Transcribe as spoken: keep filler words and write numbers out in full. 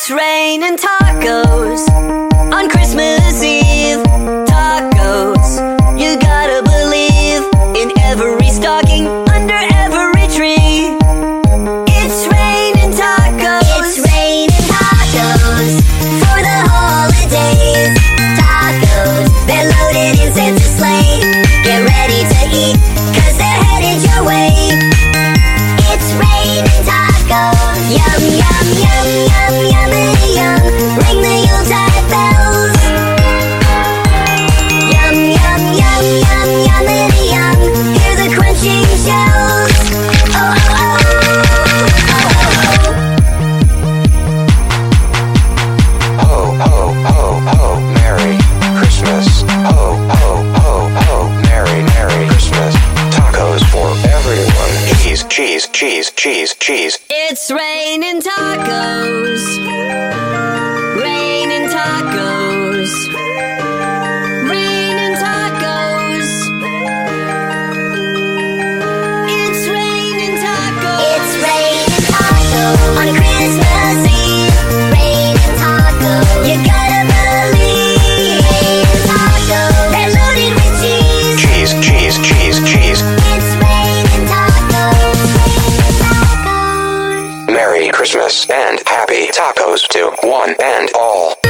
It's raining tacos on Christmas Eve. Tacos, you gotta believe in every stocking under every tree. It's raining tacos. It's raining tacos for the holidays. Tacos, they're loaded in Santa's sleigh. Get ready to eat, cause they're headed your way. It's raining tacos. Yum, yum, yum, yum, yummity yum. Ring the Yuletide bells. Yum, yum, yum, yum, yummity yum. Hear the crunching shells. Oh, oh, oh, oh, oh, oh. Ho, ho, ho, ho, Merry Christmas. Ho, ho, ho, ho, Merry, Merry Christmas. Tacos for everyone. Cheese, cheese, cheese, cheese, cheese. It's raining tacos. Raining tacos. Raining tacos. It's raining tacos. It's raining tacos on Christmas Eve. Raining tacos. You gotta believe. Raining tacos. They're loaded with cheese. Cheese, cheese, cheese, cheese. It's raining tacos. Raining tacos. Merry Christmas and happy tacos to one and all.